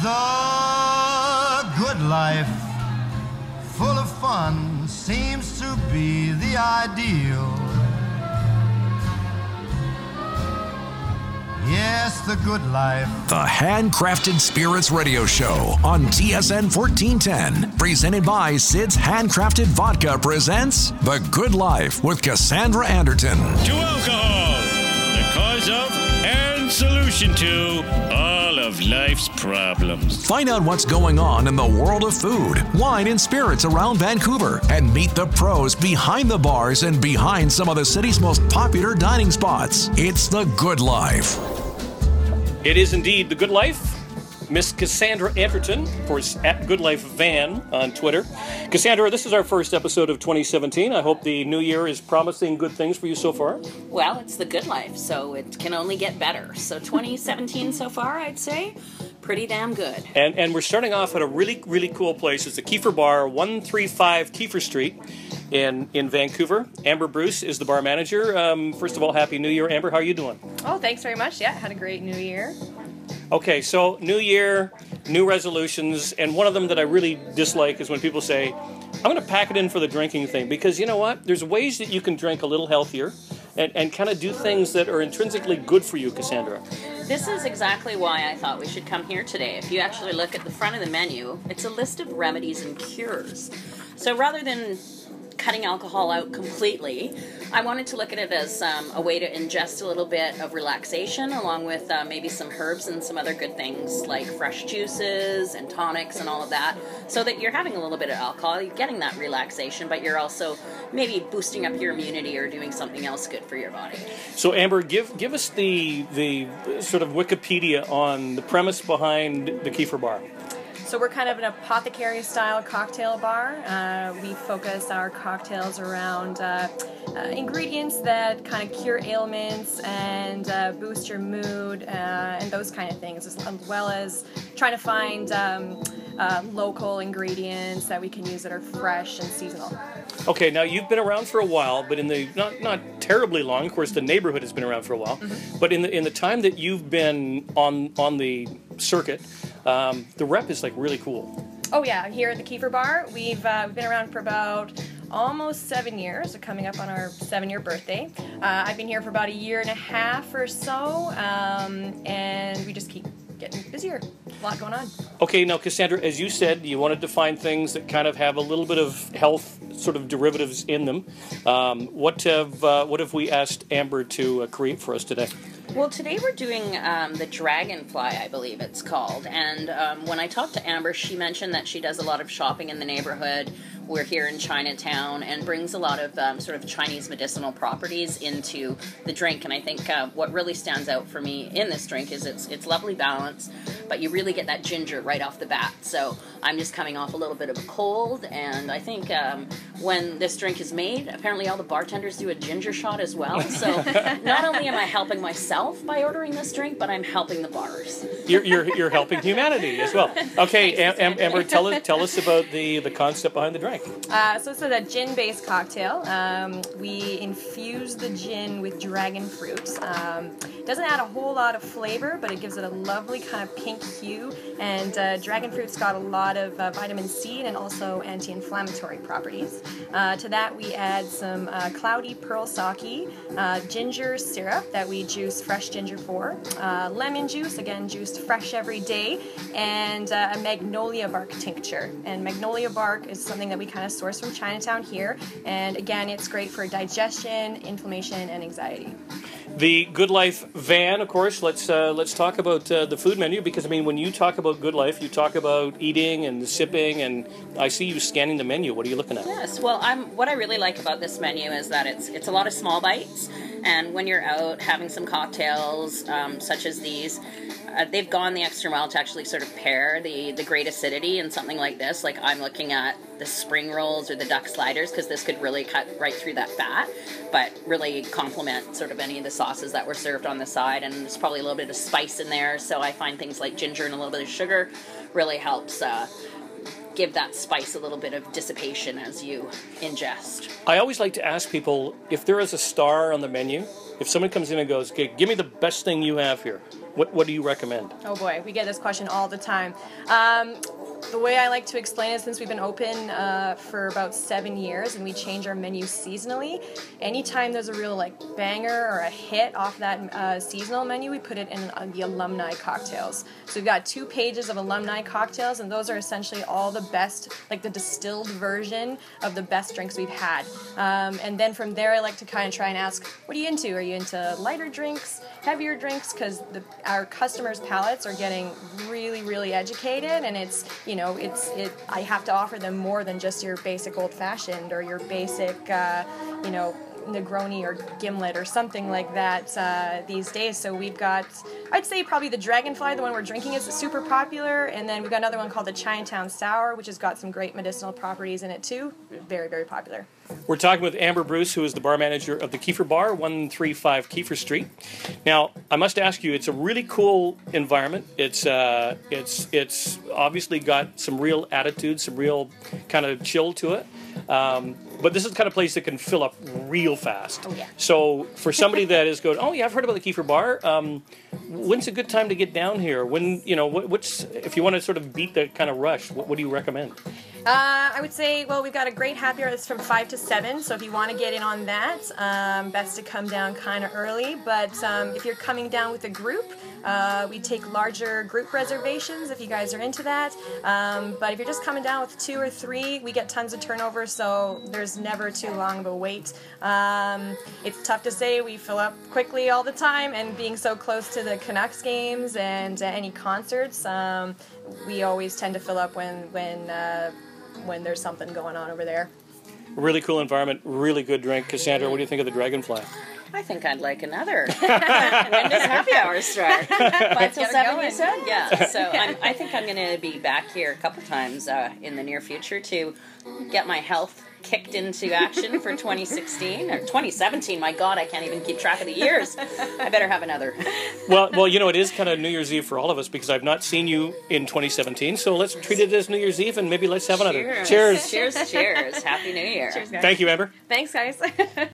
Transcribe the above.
The good life, full of fun, seems to be the ideal. Yes, the good life. The Handcrafted Spirits Radio Show on TSN 1410, presented by Sid's Handcrafted Vodka, presents The Good Life with Cassandra Anderton. To alcohol, the cause of and solution to all of life's problems. Find out what's going on in the world of food, wine, and spirits around Vancouver, and meet the pros behind the bars and behind some of the city's most popular dining spots. It's The Good Life. It is indeed The Good Life. Miss Cassandra Anderton, of course, at Good Life Van on Twitter. Cassandra, this is our first episode of 2017. I hope the new year is promising good things for you so far. Well, it's The Good Life, so it can only get better. So 2017 so far, I'd say, pretty damn good. And we're starting off at a really, really cool place. It's the Kiefer Bar, 135 Kiefer Street in Vancouver. Amber Bruce is the bar manager. First of all, Happy New Year. Amber, how are you doing? Oh, thanks very much. Yeah, had a great New Year. Okay, so New Year, new resolutions, and one of them that I really dislike is when people say, I'm going to pack it in for the drinking thing, because you know what? There's ways that you can drink a little healthier and kind of do things that are intrinsically good for you, Cassandra. This is exactly why I thought we should come here today. If you actually look at the front of the menu, it's a list of remedies and cures. So rather than cutting alcohol out completely, I wanted to look at it as a way to ingest a little bit of relaxation, along with maybe some herbs and some other good things like fresh juices and tonics and all of that, so that you're having a little bit of alcohol, you're getting that relaxation, but you're also maybe boosting up your immunity or doing something else good for your body. So Amber, give us the sort of Wikipedia on the premise behind the Kiefer Bar. So we're kind of an apothecary-style cocktail bar. We focus our cocktails around ingredients that kind of cure ailments and boost your mood and those kind of things, as well as trying to find local ingredients that we can use that are fresh and seasonal. Okay, now you've been around for a while, but in the not terribly long. Of course, the neighborhood has been around for a while. Mm-hmm. But in the time that you've been on the circuit, the rep is like really cool. Oh yeah, here at the Kiefer Bar, we've been around for about almost 7 years, coming up on our 7-year birthday. I've been here for about a year and a half or so, and we just keep getting busier. A lot going on. Okay, now Cassandra, as you said, you wanted to find things that kind of have a little bit of health sort of derivatives in them. What have we asked Amber to create for us today? Well, today we're doing the Dragonfly, I believe it's called. And when I talked to Amber, she mentioned that she does a lot of shopping in the neighborhood. We're here in Chinatown, and brings a lot of sort of Chinese medicinal properties into the drink. And I think what really stands out for me in this drink is it's lovely balance, but you really get that ginger right off the bat. So I'm just coming off a little bit of a cold, and I think when this drink is made, apparently all the bartenders do a ginger shot as well. So not only am I helping myself by ordering this drink, but I'm helping the bars. You're helping humanity as well. Okay, Amber, tell us about the concept behind the drink. So it's a gin-based cocktail. We infuse the gin with dragon fruit. It doesn't add a whole lot of flavor, but it gives it a lovely kind of pink hue. And dragon fruit's got a lot of vitamin C and also anti-inflammatory properties. To that, we add some cloudy pearl sake, ginger syrup that we juice fresh ginger for, lemon juice, again juiced fresh every day, and a magnolia bark tincture. And magnolia bark is something that we kind of source from Chinatown here, and again, it's great for digestion, inflammation, and anxiety. The Good Life van, of course. Let's talk about the food menu, because I mean, when you talk about Good Life, you talk about eating and sipping, and I see you scanning the menu. What are you looking at? Yes, well, what I really like about this menu is that it's a lot of small bites, and when you're out having some cocktails such as these, they've gone the extra mile to actually sort of pair the great acidity in something like this. Like I'm looking at the spring rolls or the duck sliders, because this could really cut right through that fat, but really complement sort of any of the sauces that were served on the side. And there's probably a little bit of spice in there, so I find things like ginger and a little bit of sugar really helps give that spice a little bit of dissipation as you ingest. I always like to ask people, if there is a star on the menu, if someone comes in and goes, okay, give me the best thing you have here, what do you recommend? Oh boy, we get this question all the time. The way I like to explain it, since we've been open for about 7 years and we change our menu seasonally, anytime there's a real like banger or a hit off that seasonal menu, we put it in the alumni cocktails. So we've got 2 pages of alumni cocktails, and those are essentially all the best, like the distilled version of the best drinks we've had. And then from there, I like to kind of try and ask, what are you into? Are you into lighter drinks, heavier drinks? Because our customers' palates are getting really, really educated, and it's, you know, I have to offer them more than just your basic old-fashioned or your basic, you know, Negroni or Gimlet or something like that these days. So we've got, I'd say probably the Dragonfly, the one we're drinking, is super popular, and then we've got another one called the Chinatown Sour, which has got some great medicinal properties in it too. Very, very popular. We're talking with Amber Bruce, who is the bar manager of the Kiefer Bar, 135 Kiefer Street. Now, I must ask you, it's a really cool environment. It's obviously got some real attitude, some real kind of chill to it. But this is the kind of place that can fill up real fast. Oh, yeah. So for somebody that is going, oh yeah, I've heard about the Kiefer Bar. When's a good time to get down here? When, you know, what's if you want to sort of beat the kind of rush, what do you recommend? I would say, well, we've got a great happy hour that's from 5 to 7, so if you want to get in on that, best to come down kind of early. But if you're coming down with a group, we take larger group reservations if you guys are into that. But if you're just coming down with 2 or 3, we get tons of turnover, so there's never too long of a wait. It's tough to say we fill up quickly all the time, and being so close to the Canucks games and any concerts, we always tend to fill up when there's something going on over there. Really cool environment, really good drink. Cassandra, what do you think of the Dragonfly? I think I'd like another. When does happy hour start? 5 till 7, you said? Yeah. So I think I'm going to be back here a couple times in the near future to get my health kicked into action for 2016 or 2017. My God, I can't even keep track of the years. I better have another. Well, you know, it is kind of New Year's Eve for all of us because I've not seen you in 2017. So let's treat it as New Year's Eve and maybe let's have another. Cheers. Cheers. Happy New Year. Cheers, guys. Thank you, Amber. Thanks, guys.